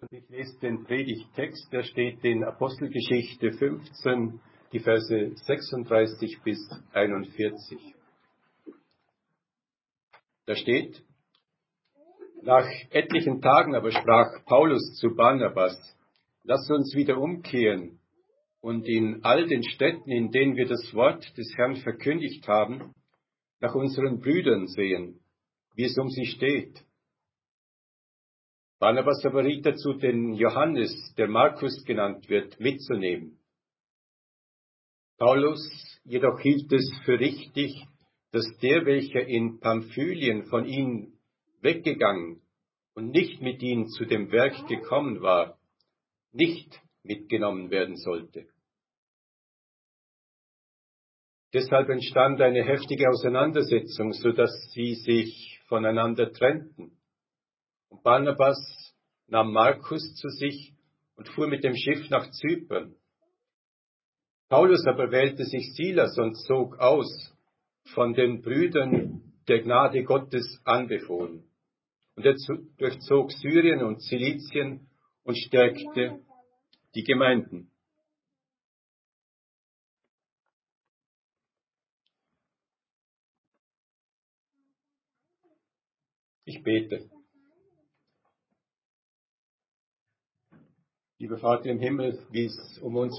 Ich lese den Predigttext, der steht in Apostelgeschichte 15, die Verse 36 bis 41. Da steht: Nach etlichen Tagen aber sprach Paulus zu Barnabas: Lasst uns wieder umkehren und in all den Städten, in denen wir das Wort des Herrn verkündigt haben, nach unseren Brüdern sehen, wie es um sie steht. Barnabas aber riet dazu, den Johannes, der Markus genannt wird, mitzunehmen. Paulus jedoch hielt es für richtig, dass der, welcher in Pamphylien von ihnen weggegangen und nicht mit ihnen zu dem Werk gekommen war, nicht mitgenommen werden sollte. Deshalb entstand eine heftige Auseinandersetzung, sodass sie sich voneinander trennten. Und Barnabas nahm Markus zu sich und fuhr mit dem Schiff nach Zypern. Paulus aber wählte sich Silas und zog aus, von den Brüdern der Gnade Gottes anbefohlen. Und er durchzog Syrien und Zilizien und stärkte die Gemeinden. Ich bete. Lieber Vater im Himmel, wie es um uns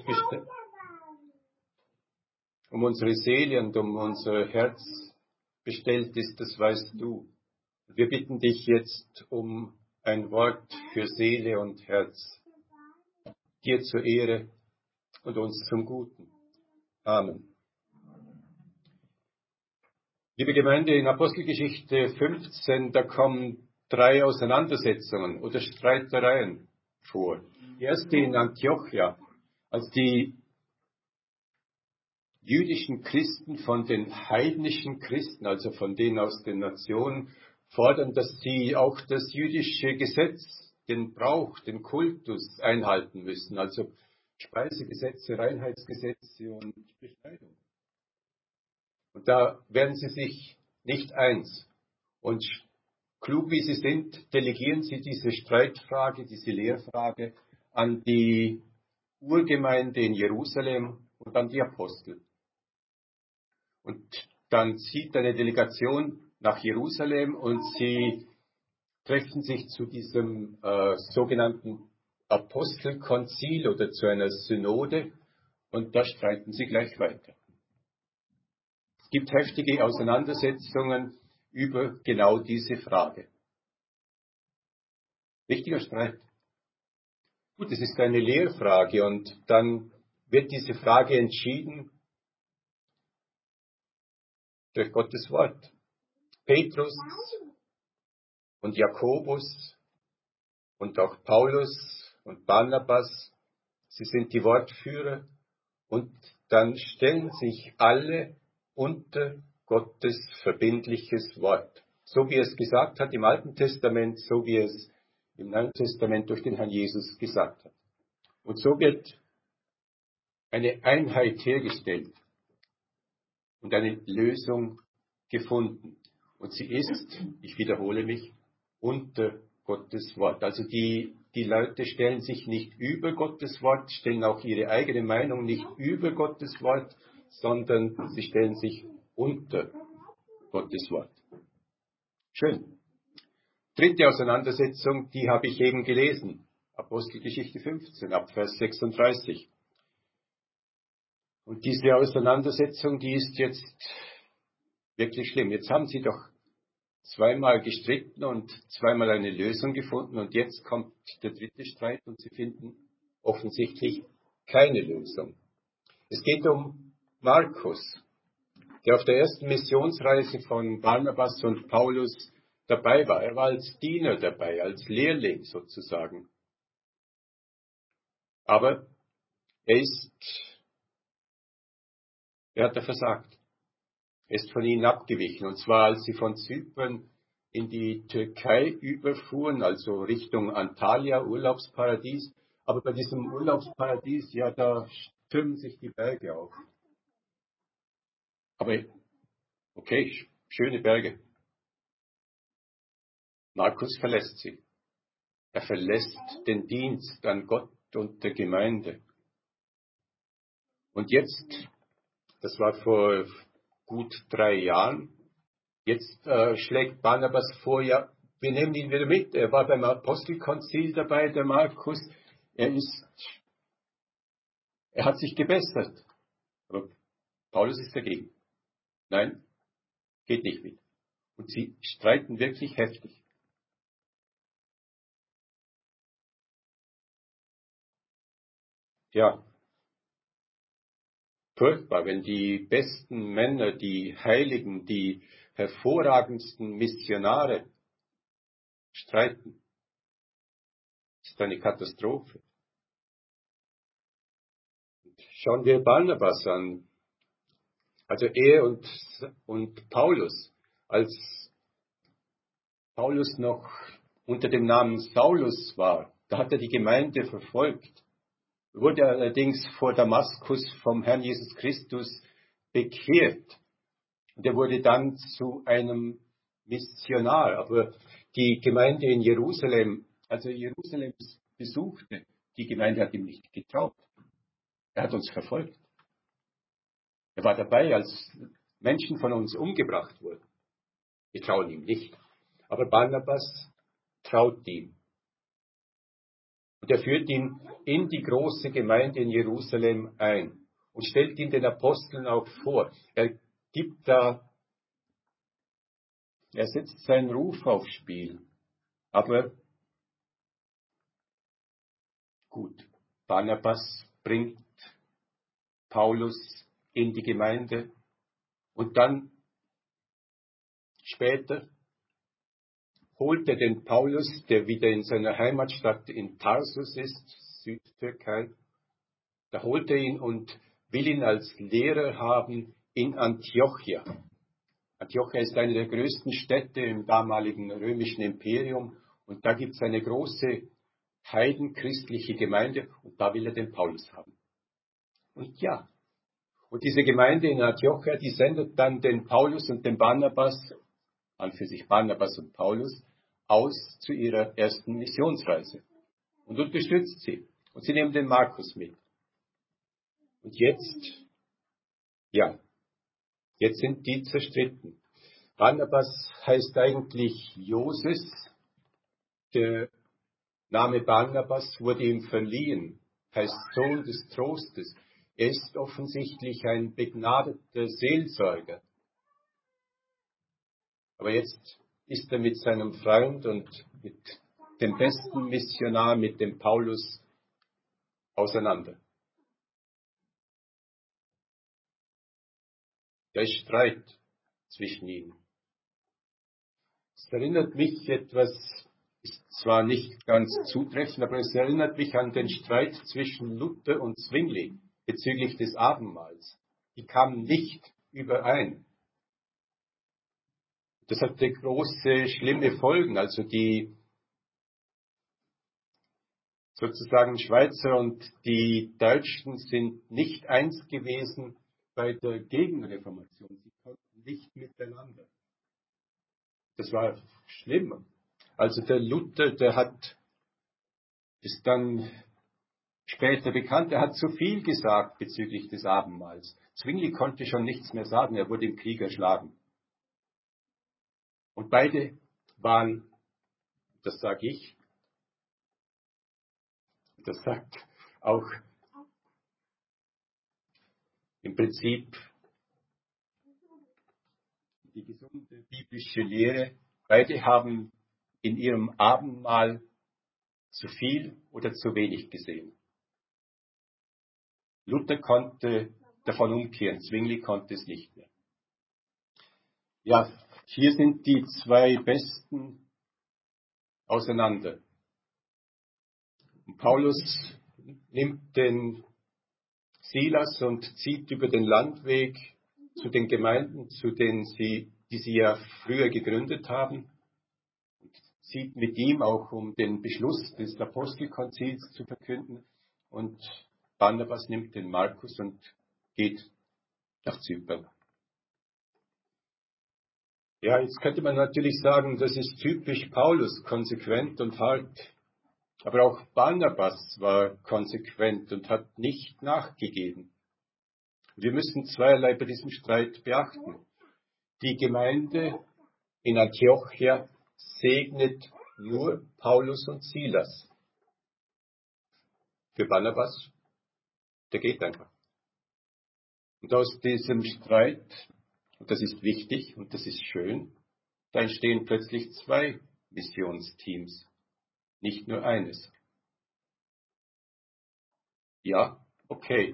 um unsere Seele und um unser Herz bestellt ist, das weißt du. Wir bitten dich jetzt um ein Wort für Seele und Herz, dir zur Ehre und uns zum Guten. Amen. Liebe Gemeinde, in Apostelgeschichte 15, da kommen 3 Auseinandersetzungen oder Streitereien vor. Die erste in Antiochia, als die jüdischen Christen von den heidnischen Christen, also von denen aus den Nationen, fordern, dass sie auch das jüdische Gesetz, den Brauch, den Kultus einhalten müssen, also Speisegesetze, Reinheitsgesetze und Beschneidung. Und da werden sie sich nicht eins. Und klug wie sie sind, delegieren sie diese Streitfrage, diese Lehrfrage an die Urgemeinde in Jerusalem und an die Apostel. Und dann zieht eine Delegation nach Jerusalem und sie treffen sich zu diesem sogenannten Apostelkonzil oder zu einer Synode und da streiten sie gleich weiter. Es gibt heftige Auseinandersetzungen über genau diese Frage. Wichtiger Streit. Gut, es ist eine Lehrfrage und dann wird diese Frage entschieden durch Gottes Wort. Petrus und Jakobus und auch Paulus und Barnabas, sie sind die Wortführer und dann stellen sich alle unter Gottes verbindliches Wort. So wie er es gesagt hat im Alten Testament, so wie er es im Neuen Testament durch den Herrn Jesus gesagt hat. Und so wird eine Einheit hergestellt und eine Lösung gefunden. Und sie ist, ich wiederhole mich, unter Gottes Wort. Also die Leute stellen sich nicht über Gottes Wort, stellen auch ihre eigene Meinung nicht über Gottes Wort, sondern sie stellen sich unter Gottes Wort. Schön. Dritte Auseinandersetzung, die habe ich eben gelesen. Apostelgeschichte 15, ab Vers 36. Und diese Auseinandersetzung, die ist jetzt wirklich schlimm. Jetzt haben sie doch zweimal gestritten und zweimal eine Lösung gefunden und jetzt kommt der dritte Streit und sie finden offensichtlich keine Lösung. Es geht um Markus, der auf der ersten Missionsreise von Barnabas und Paulus dabei war. Er war als Diener dabei, als Lehrling sozusagen. Aber er hat versagt. Er ist von ihnen abgewichen. Und zwar, als sie von Zypern in die Türkei überfuhren, also Richtung Antalya, Urlaubsparadies. Aber bei diesem Urlaubsparadies, ja, da stürmen sich die Berge auf. Aber, okay, schöne Berge. Markus verlässt sie. Er verlässt den Dienst an Gott und der Gemeinde. Und jetzt, das war vor gut 3 Jahren, jetzt schlägt Barnabas vor, ja, wir nehmen ihn wieder mit. Er war beim Apostelkonzil dabei, der Markus. Er hat sich gebessert. Aber Paulus ist dagegen. Nein, geht nicht mit. Und sie streiten wirklich heftig. Ja, furchtbar, wenn die besten Männer, die Heiligen, die hervorragendsten Missionare streiten. Das ist eine Katastrophe. Schauen wir Barnabas an. Also er und Paulus. Als Paulus noch unter dem Namen Saulus war, da hat er die Gemeinde verfolgt. Wurde allerdings vor Damaskus vom Herrn Jesus Christus bekehrt. Und er wurde dann zu einem Missionar. Aber die Gemeinde in Jerusalem, als er Jerusalem besuchte, die Gemeinde hat ihm nicht getraut. Er hat uns verfolgt. Er war dabei, als Menschen von uns umgebracht wurden. Wir trauen ihm nicht. Aber Barnabas traut ihm. Und er führt ihn in die große Gemeinde in Jerusalem ein und stellt ihn den Aposteln auch vor. Er setzt seinen Ruf aufs Spiel. Aber gut, Barnabas bringt Paulus in die Gemeinde und dann später holt er den Paulus, der wieder in seiner Heimatstadt in Tarsus ist, Südtürkei, da holt er ihn und will ihn als Lehrer haben in Antiochia. Antiochia ist eine der größten Städte im damaligen römischen Imperium und da gibt es eine große heidenchristliche Gemeinde und da will er den Paulus haben. Und ja, und diese Gemeinde in Antiochia, die sendet dann den Paulus und den Barnabas, an für sich Barnabas und Paulus, aus zu ihrer ersten Missionsreise und unterstützt sie. Und sie nehmen den Markus mit. Und jetzt sind die zerstritten. Barnabas heißt eigentlich Joses. Der Name Barnabas wurde ihm verliehen, heißt Sohn des Trostes. Er ist offensichtlich ein begnadeter Seelsorger. Aber jetzt ist er mit seinem Freund und mit dem besten Missionar, mit dem Paulus, auseinander. Da ist Streit zwischen ihnen. Es erinnert mich etwas, ist zwar nicht ganz zutreffend, aber es erinnert mich an den Streit zwischen Luther und Zwingli bezüglich des Abendmahls. Die kamen nicht überein. Das hatte große, schlimme Folgen. Also die sozusagen Schweizer und die Deutschen sind nicht eins gewesen bei der Gegenreformation. Sie konnten nicht miteinander. Das war schlimm. Also der Luther, ist dann später bekannt, er hat zu viel gesagt bezüglich des Abendmahls. Zwingli konnte schon nichts mehr sagen, er wurde im Krieg erschlagen. Und beide waren, das sage ich, das sagt auch im Prinzip die gesunde biblische Lehre, beide haben in ihrem Abendmahl zu viel oder zu wenig gesehen. Luther konnte davon umkehren, Zwingli konnte es nicht mehr. Ja, hier sind die zwei Besten auseinander. Und Paulus nimmt den Silas und zieht über den Landweg zu den Gemeinden, die sie ja früher gegründet haben, und zieht mit ihm auch, um den Beschluss des Apostelkonzils zu verkünden. Und Barnabas nimmt den Markus und geht nach Zypern. Ja, jetzt könnte man natürlich sagen, das ist typisch Paulus, konsequent und hart. Aber auch Barnabas war konsequent und hat nicht nachgegeben. Wir müssen zweierlei bei diesem Streit beachten. Die Gemeinde in Antiochia segnet nur Paulus und Silas. Für Barnabas, der geht einfach. Und aus diesem Streit, und das ist wichtig und das ist schön, da entstehen plötzlich 2 Missionsteams, nicht nur eines. Ja, okay.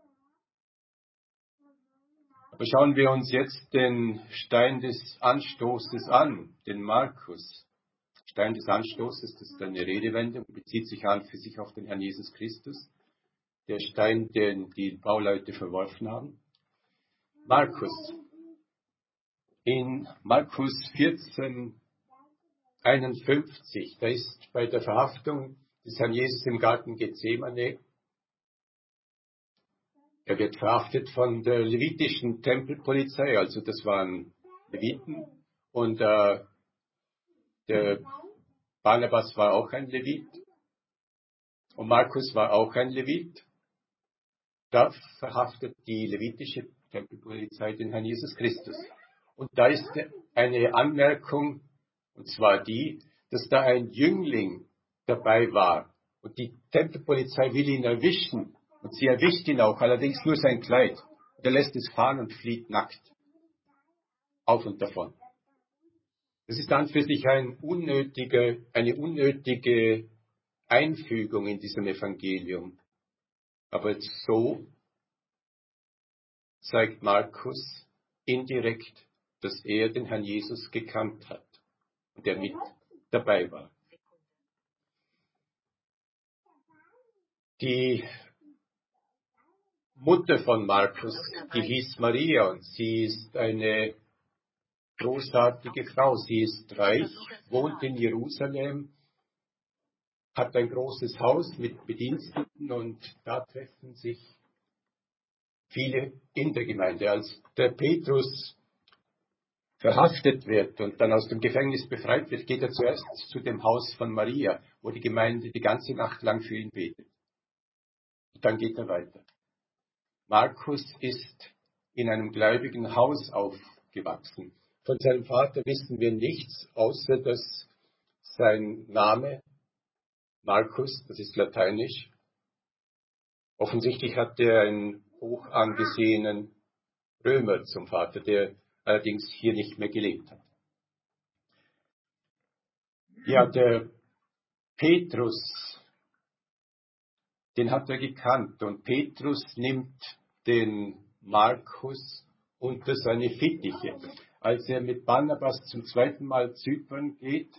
Aber schauen wir uns jetzt den Stein des Anstoßes an, den Markus. Stein des Anstoßes, das ist eine Redewendung, bezieht sich an für sich auf den Herrn Jesus Christus. Der Stein, den die Bauleute verworfen haben. Markus. In Markus 14:51, da ist bei der Verhaftung des Herrn Jesus im Garten Gethsemane, er wird verhaftet von der levitischen Tempelpolizei, also das waren Leviten, und der Barnabas war auch ein Levit und Markus war auch ein Levit. Da verhaftet die levitische Tempelpolizei den Herrn Jesus Christus. Und da ist eine Anmerkung, und zwar die, dass da ein Jüngling dabei war. Und die Tempelpolizei will ihn erwischen. Und sie erwischt ihn auch, allerdings nur sein Kleid. Und er lässt es fahren und flieht nackt. Auf und davon. Das ist an für sich eine unnötige Einfügung in diesem Evangelium. Aber so zeigt Markus indirekt, dass er den Herrn Jesus gekannt hat und der mit dabei war. Die Mutter von Markus, die hieß Maria und sie ist eine großartige Frau. Sie ist reich, wohnt in Jerusalem, hat ein großes Haus mit Bediensteten und da treffen sich viele in der Gemeinde. Als der Petrus verhaftet wird und dann aus dem Gefängnis befreit wird, geht er zuerst zu dem Haus von Maria, wo die Gemeinde die ganze Nacht lang für ihn betet. Und dann geht er weiter. Markus ist in einem gläubigen Haus aufgewachsen. Von seinem Vater wissen wir nichts, außer dass sein Name Markus, das ist lateinisch, offensichtlich hat er einen hoch angesehenen Römer zum Vater, der allerdings hier nicht mehr gelebt hat. Ja, der Petrus, den hat er gekannt und Petrus nimmt den Markus unter seine Fittiche. Als er mit Barnabas zum 2. Mal Zypern geht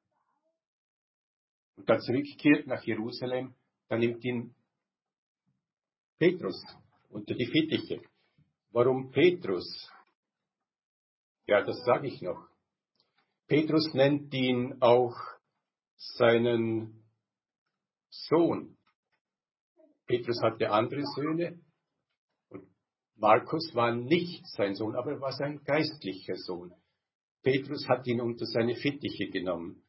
und dann zurückkehrt nach Jerusalem, dann nimmt ihn Petrus unter die Fittiche. Warum Petrus? Ja, das sage ich noch. Petrus nennt ihn auch seinen Sohn. Petrus hatte andere Söhne und Markus war nicht sein Sohn, aber er war sein geistlicher Sohn. Petrus hat ihn unter seine Fittiche genommen.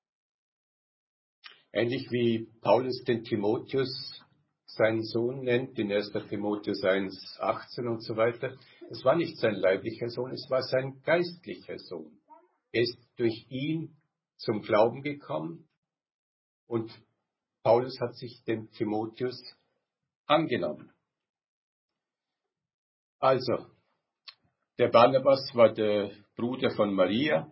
Ähnlich wie Paulus den Timotheus seinen Sohn nennt, in 1. Timotheus 1,18 und so weiter. Es war nicht sein leiblicher Sohn, es war sein geistlicher Sohn. Er ist durch ihn zum Glauben gekommen und Paulus hat sich dem Timotheus angenommen. Also, der Barnabas war der Bruder von Maria,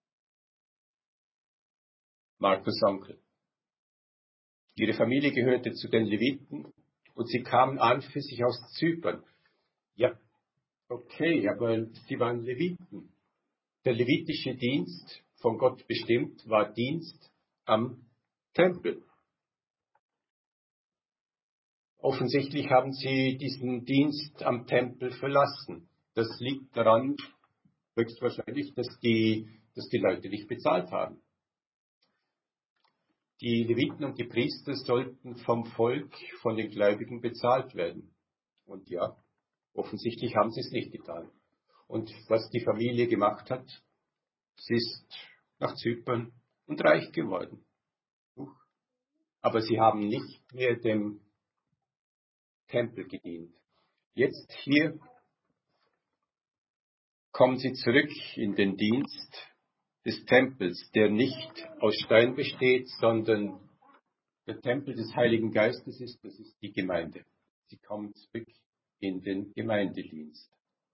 Markus' Onkel. Ihre Familie gehörte zu den Leviten und sie kamen an für sich aus Zypern. Ja, okay, aber sie waren Leviten. Der levitische Dienst, von Gott bestimmt, war Dienst am Tempel. Offensichtlich haben sie diesen Dienst am Tempel verlassen. Das liegt daran, höchstwahrscheinlich, dass die Leute nicht bezahlt haben. Die Leviten und die Priester sollten vom Volk, von den Gläubigen bezahlt werden. Und ja, offensichtlich haben sie es nicht getan. Und was die Familie gemacht hat, sie ist nach Zypern und reich geworden. aber sie haben nicht mehr dem Tempel gedient. Jetzt hier kommen sie zurück in den Dienst des Tempels, der nicht aus Stein besteht, sondern der Tempel des Heiligen Geistes ist, das ist die Gemeinde. Sie kommen zurück in den Gemeindedienst.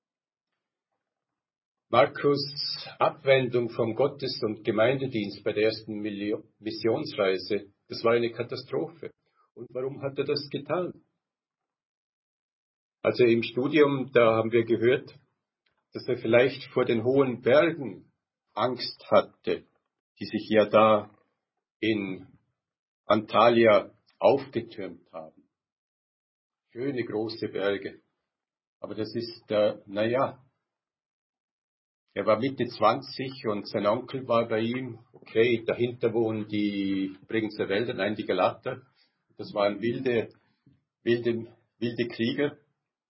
Markus' Abwendung vom Gottes- und Gemeindedienst bei der ersten Missionsreise, das war eine Katastrophe. Und warum hat er das getan? Also im Studium, da haben wir gehört, dass er vielleicht vor den hohen Bergen Angst hatte, die sich ja da in Antalya aufgetürmt haben. Schöne große Berge. Aber das ist, er war Mitte 20 und sein Onkel war bei ihm. Okay, dahinter wohnen die Bregenzer Wälder, nein, die Galater. Das waren wilde Krieger.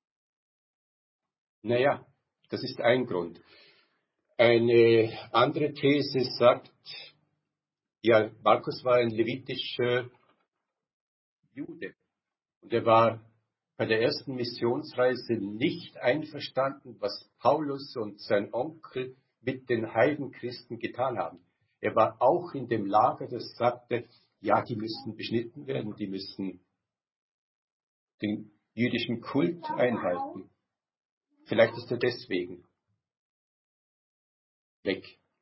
Naja, das ist ein Grund. Eine andere These sagt, ja, Markus war ein levitischer Jude. Und er war bei der ersten Missionsreise nicht einverstanden, was Paulus und sein Onkel mit den Heidenchristen getan haben. Er war auch in dem Lager, das sagte, ja, die müssen beschnitten werden, die müssen den jüdischen Kult einhalten. Vielleicht ist er deswegen weg.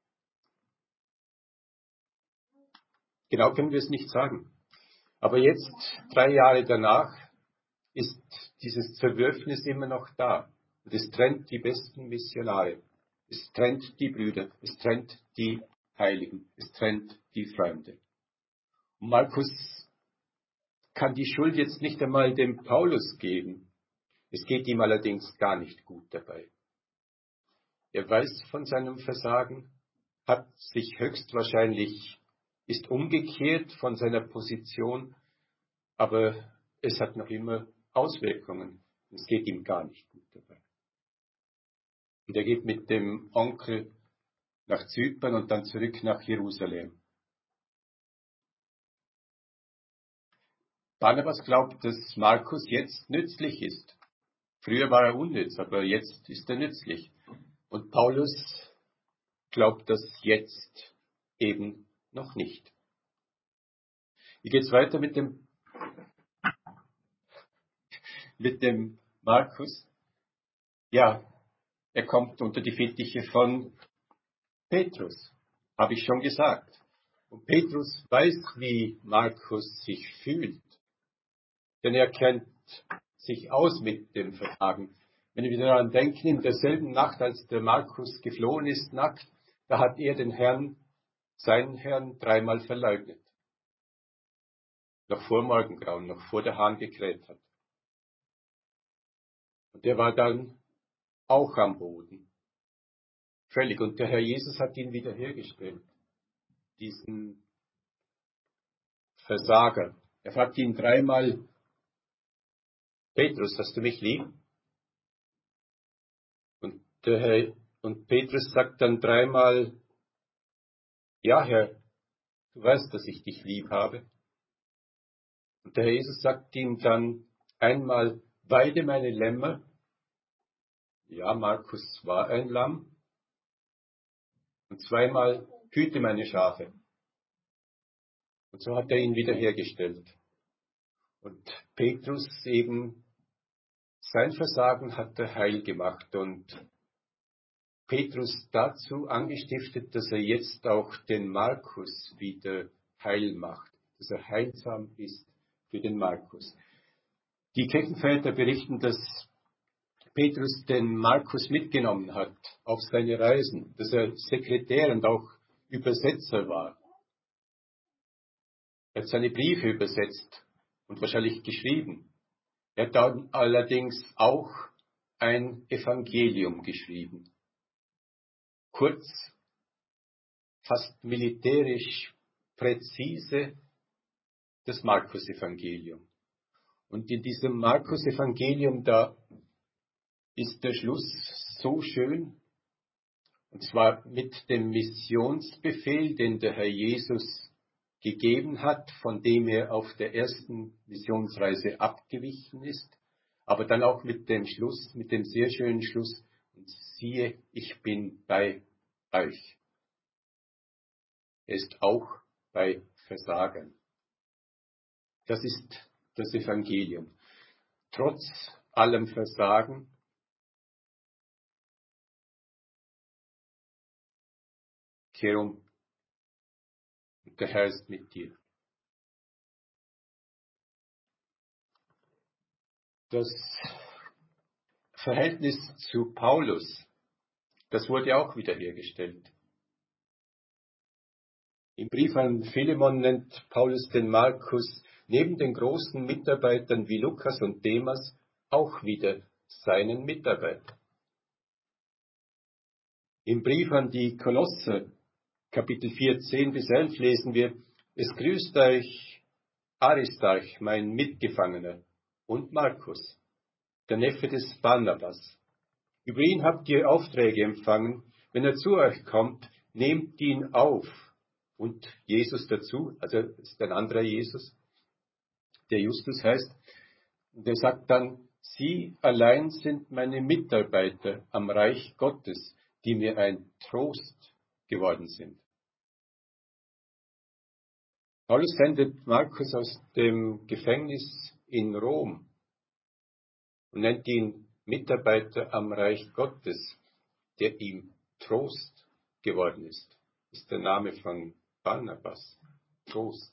Genau können wir es nicht sagen. Aber jetzt, 3 Jahre danach, ist dieses Zerwürfnis immer noch da. Und es trennt die besten Missionare. Es trennt die Brüder. Es trennt die Heiligen. Es trennt die Freunde. Und Markus kann die Schuld jetzt nicht einmal dem Paulus geben. Es geht ihm allerdings gar nicht gut dabei. Er weiß von seinem Versagen, hat sich höchstwahrscheinlich, ist umgekehrt von seiner Position, aber es hat noch immer Auswirkungen. Es geht ihm gar nicht gut dabei. Und er geht mit dem Onkel nach Zypern und dann zurück nach Jerusalem. Barnabas glaubt, dass Markus jetzt nützlich ist. Früher war er unnütz, aber jetzt ist er nützlich. Und Paulus glaubt das jetzt eben noch nicht. Wie geht's weiter mit dem Markus? Ja, er kommt unter die Fittiche von Petrus, habe ich schon gesagt. Und Petrus weiß, wie Markus sich fühlt, denn er kennt sich aus mit dem Versagen. Wenn wir daran denken, in derselben Nacht, als der Markus geflohen ist, nackt, da hat er seinen Herrn 3-mal verleugnet. Noch vor Morgengrauen, noch vor der Hahn gekräht hat. Und er war dann auch am Boden. Völlig. Und der Herr Jesus hat ihn wiederhergestellt. Diesen Versager. Er fragt ihn 3-mal, Petrus, hast du mich lieb? Und Petrus sagt dann 3-mal, ja, Herr, du weißt, dass ich dich lieb habe. Und der Herr Jesus sagt ihm dann einmal, weide meine Lämmer. Ja, Markus war ein Lamm. Und 2-mal, hüte meine Schafe. Und so hat er ihn wiederhergestellt. Und Petrus eben, sein Versagen hat er heil gemacht und Petrus dazu angestiftet, dass er jetzt auch den Markus wieder heil macht, dass er heilsam ist für den Markus. Die Kirchenväter berichten, dass Petrus den Markus mitgenommen hat auf seine Reisen, dass er Sekretär und auch Übersetzer war. Er hat seine Briefe übersetzt und wahrscheinlich geschrieben. Er hat dann allerdings auch ein Evangelium geschrieben. Kurz, fast militärisch präzise, das Markus-Evangelium. Und in diesem Markus-Evangelium, da ist der Schluss so schön, und zwar mit dem Missionsbefehl, den der Herr Jesus gegeben hat, von dem er auf der ersten Missionsreise abgewichen ist, aber dann auch mit dem Schluss, mit dem sehr schönen Schluss, und siehe, ich bin bei euch. Er ist auch bei Versagen. Das ist das Evangelium. Trotz allem Versagen kehr um, und der Herr ist mit dir. Das Verhältnis zu Paulus, das wurde auch wiederhergestellt. Im Brief an Philemon nennt Paulus den Markus neben den großen Mitarbeitern wie Lukas und Demas auch wieder seinen Mitarbeiter. Im Brief an die Kolosser, Kapitel 4, 10 bis 11 lesen wir: Es grüßt euch Aristarch, mein Mitgefangener, und Markus, der Neffe des Barnabas. Über ihn habt ihr Aufträge empfangen. Wenn er zu euch kommt, nehmt ihn auf. Und Jesus dazu, also ist ein anderer Jesus, der Justus heißt. Und er sagt dann: Sie allein sind meine Mitarbeiter am Reich Gottes, die mir ein Trost geworden sind. Paulus sendet Markus aus dem Gefängnis in Rom und nennt ihn Mitarbeiter am Reich Gottes, der ihm Trost geworden ist. Das ist der Name von Barnabas. Trost.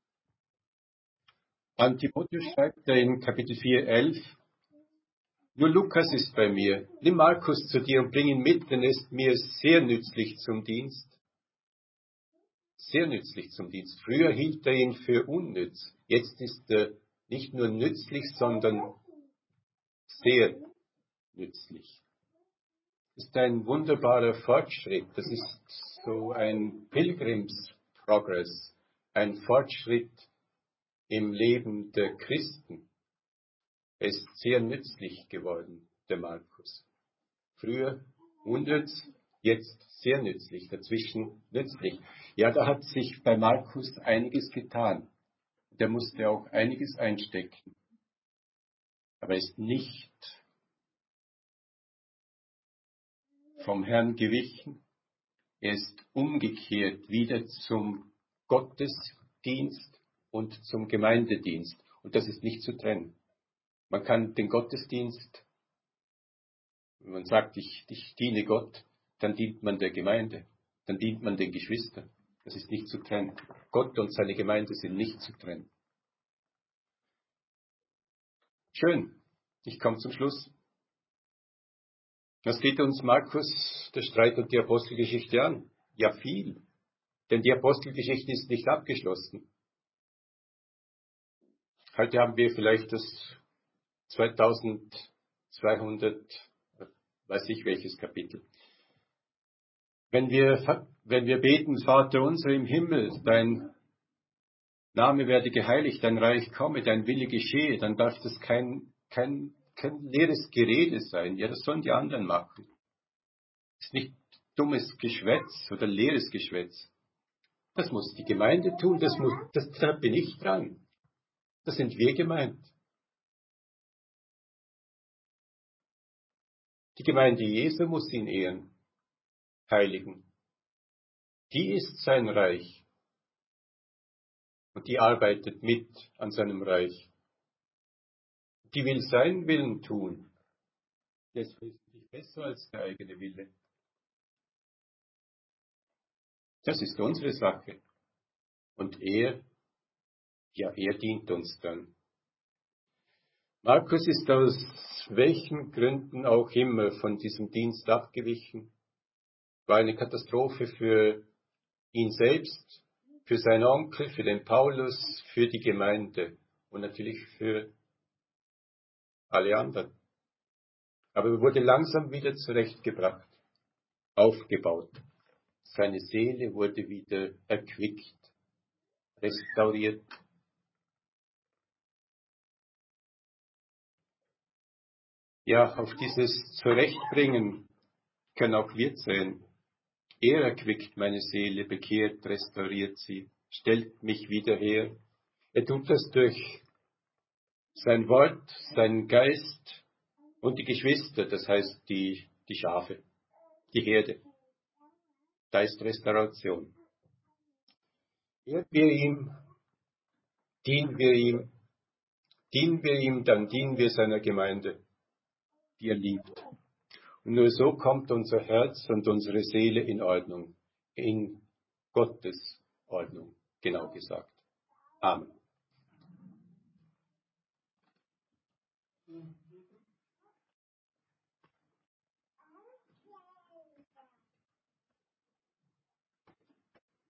An Timotheus schreibt er in Kapitel 4, 11: Nur Lukas ist bei mir. Nimm Markus zu dir und bring ihn mit, denn er ist mir sehr nützlich zum Dienst. Sehr nützlich zum Dienst. Früher hielt er ihn für unnütz. Jetzt ist er nicht nur nützlich, sondern sehr nützlich. Das ist ein wunderbarer Fortschritt. Das ist so ein Pilgrimsprogress, ein Fortschritt im Leben der Christen. Er ist sehr nützlich geworden, der Markus. Früher unnütz, jetzt sehr nützlich, dazwischen nützlich. Ja, da hat sich bei Markus einiges getan. Der musste auch einiges einstecken. Aber er ist nicht vom Herrn gewichen. Er ist umgekehrt wieder zum Gottesdienst und zum Gemeindedienst. Und das ist nicht zu trennen. Man kann den Gottesdienst, wenn man sagt, ich diene Gott, dann dient man der Gemeinde, dann dient man den Geschwistern. Das ist nicht zu trennen. Gott und seine Gemeinde sind nicht zu trennen. Schön, ich komme zum Schluss. Was geht uns Markus, der Streit und die Apostelgeschichte an? Ja, viel. Denn die Apostelgeschichte ist nicht abgeschlossen. Heute haben wir vielleicht das 2200, weiß ich welches Kapitel. Wenn wir beten, Vater unser im Himmel, dein Name werde geheiligt, dein Reich komme, dein Wille geschehe, dann darf das kein leeres Gerede sein. Ja, das sollen die anderen machen. Das ist nicht dummes Geschwätz oder leeres Geschwätz. Das muss die Gemeinde tun, da bin ich dran. Da sind wir gemeint. Die Gemeinde Jesu muss ihn ehren, heiligen. Die ist sein Reich. Und die arbeitet mit an seinem Reich. Die will seinen Willen tun. Der ist wesentlich besser als der eigene Wille. Das ist unsere Sache. Und er dient uns dann. Markus ist aus welchen Gründen auch immer von diesem Dienst abgewichen. War eine Katastrophe für ihn selbst, für seinen Onkel, für den Paulus, für die Gemeinde und natürlich für alle anderen. Aber er wurde langsam wieder zurechtgebracht, aufgebaut. Seine Seele wurde wieder erquickt, restauriert. Ja, auf dieses Zurechtbringen können auch wir zählen. Er erquickt meine Seele, bekehrt, restauriert sie, stellt mich wieder her. Er tut das durch sein Wort, seinen Geist und die Geschwister, das heißt die Schafe, die Herde. Da ist Restauration. Ehren wir ihm, dienen wir ihm, dann dienen wir seiner Gemeinde, die er liebt. Und nur so kommt unser Herz und unsere Seele in Ordnung, in Gottes Ordnung, genau gesagt. Amen.